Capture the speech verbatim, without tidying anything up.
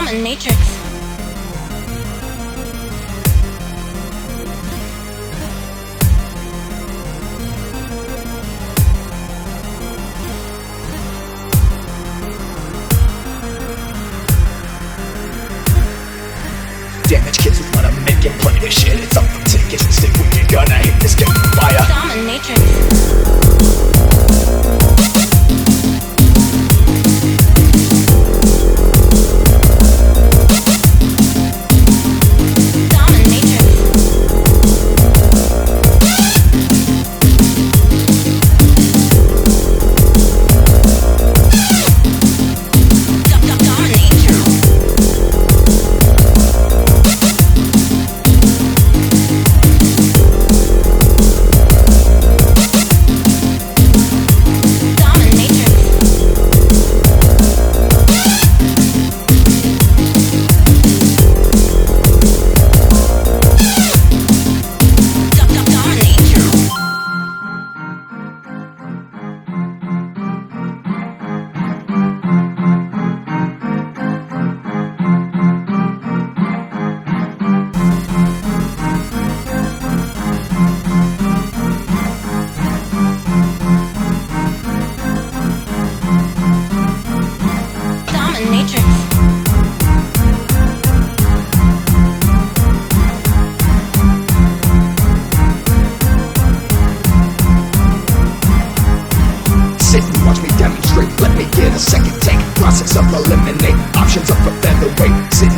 Dominatrix. Damage kids who wanna make it, play this shit. It's up for tickets. Stick with me, gonna hit this game with fire. Dominatrix. Sit and watch me demonstrate. Let me get a second take. Process of eliminate. Options up for featherweight. Sit